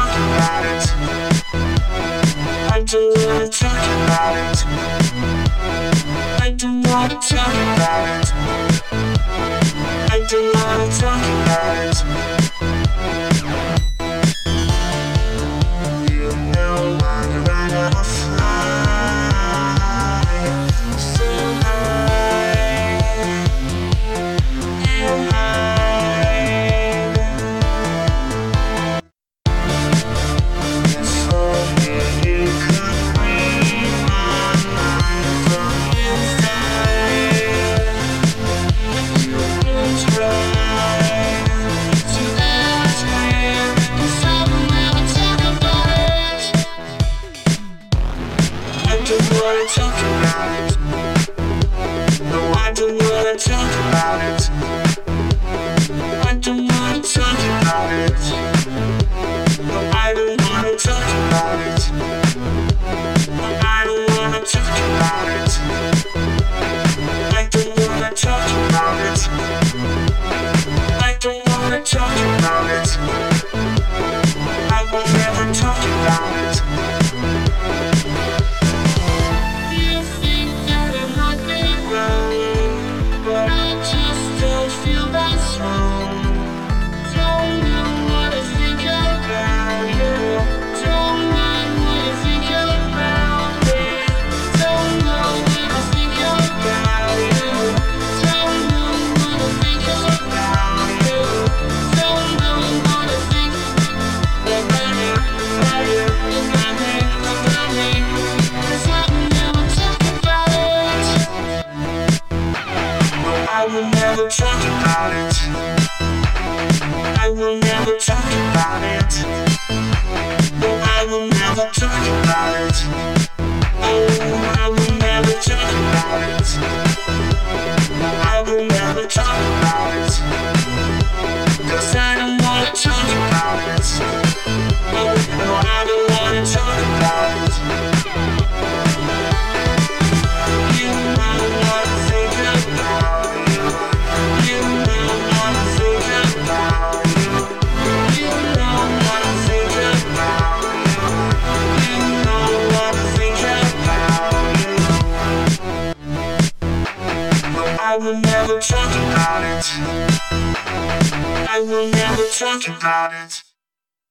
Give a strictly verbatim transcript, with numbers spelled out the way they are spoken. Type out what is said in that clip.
talk about it. I don't wanna talk about it. I don't wanna talk about it. I don't wanna talk about it. You know I'm gonna fly so high and high. If only you could read my mind from inside. You would try to ask me, so never talk about it. I don't wanna talk about it. No, I don't wanna talk about it. I don't wanna talk about it. No, I don't wanna talk about it. No, I don't wanna talk about it. I don't wanna talk about it. I don't wanna talk about it. I will never talk about it. You think that it might be wrong, but I just don't feel that's wrong. Don't know what I think about you. Don't mind what you think about me. Don't know what I think about you. Don't know what I think about you. Don't know what I think about you, about you, about me, about me. 'Cause I will never talk about it. No, I will never talk about it. I will never talk about it. No, I will never talk about it. Oh, I will never talk about it. No, I will never talk about it. 'Cause I don't wanna talk about it. Oh, no, I don't wanna talk about it. You know what I think about you. You know what I think about you. You know what I think about you. You know what I think about you. No, I will never talk about it. I will never talk about it.